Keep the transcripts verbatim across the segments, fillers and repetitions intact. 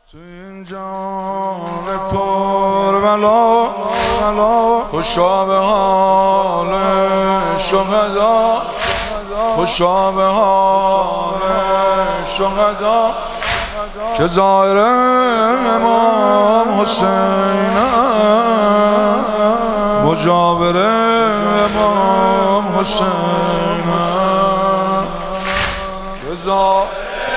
تو این جان پر بلا خوشا به حال شهدا، خوشا به حال شهدا که ظاهر امام حسین مجاور امام حسین که ظاهر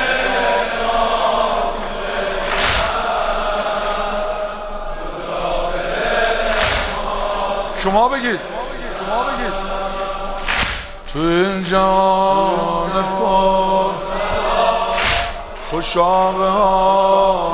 شما بگید شما بگید تو این جان پر خوشا به حال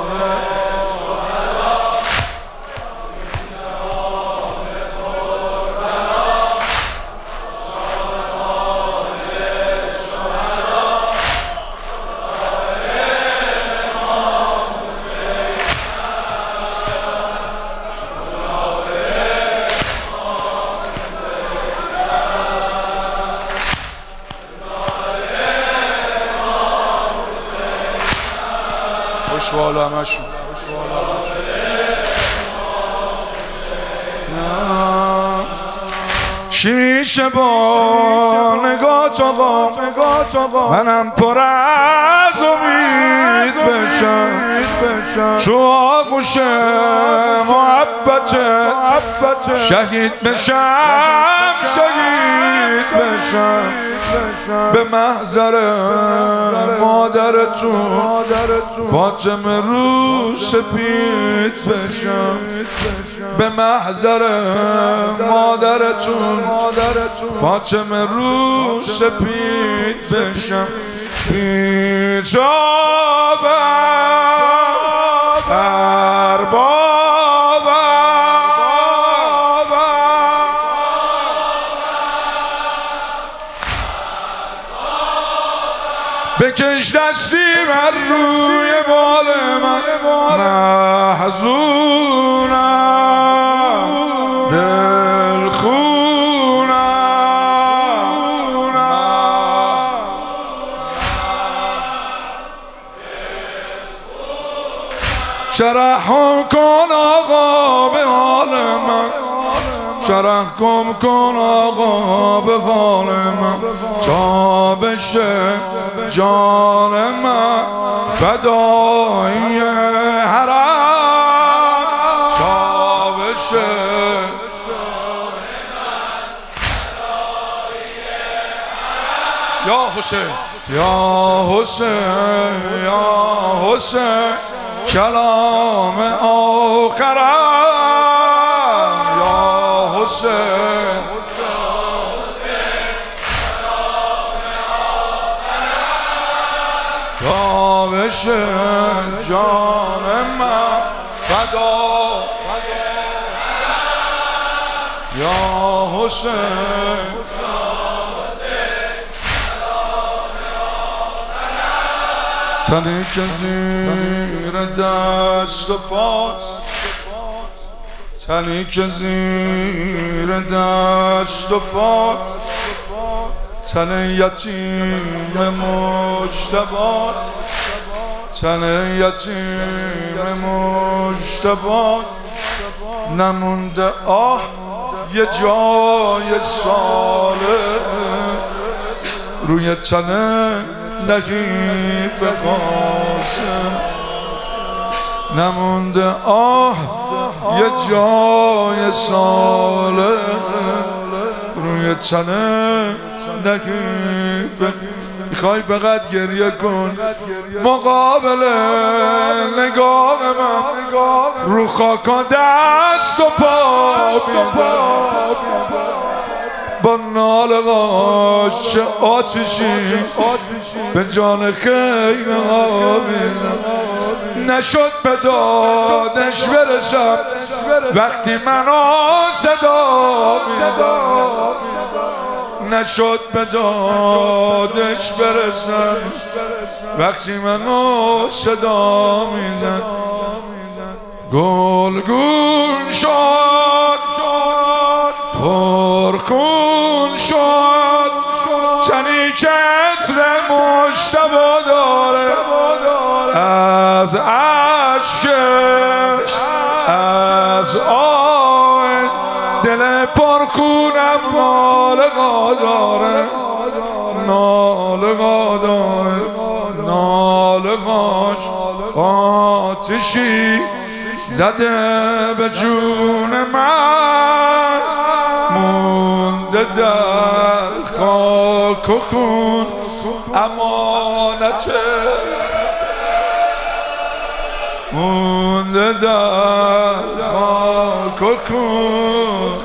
خوشوال همشون چی میشه با نگاه آقا منم پر از امید بشم تو آغوش محبتت شهید بشم شهید بشم به محضر مادرتون فاطمه رو سپید بشم به محضر مادرتون فاطمه رو سپید بشم بی‌تابم بکش دستی بر روی بال من محزونم دلخونم ترحم کن آقا به حال من ترحم کن آقا به حال من تا بشه جان من فدای حرم تا بشه یا حسین یا حسین یا حسین کلام آخرم یا حسین تا بشه جان من فدا یا حسین تنی که زیر دست و پاست تنی که زیر دست و پاست تن یتیم مجتبی تن یتیم مجتبی نمونده آه یه جای ساله روی تن نحیف قاسم نمونده آه یه جای ساله روی تن نحیف میخوای فقط گریه کن مقابل نگاه من رو خاکا دست و پا با نالقاش آتشی به جان خیمه ها میدم نشد به دادش برسم وقتی منو صدا میدم نشد به دادش برسم وقتی منو صدا میدم گلگون شد پرخون شد تنی که عطر مجتبی داره از اشکش از آی دل پرخونم نالقا داره نالقا داره نالقاش آتشی زده به جون من مونده در خاک و خون امانته مونده در خاک و خون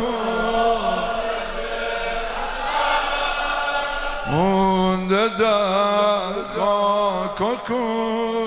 مونده در خاک و خون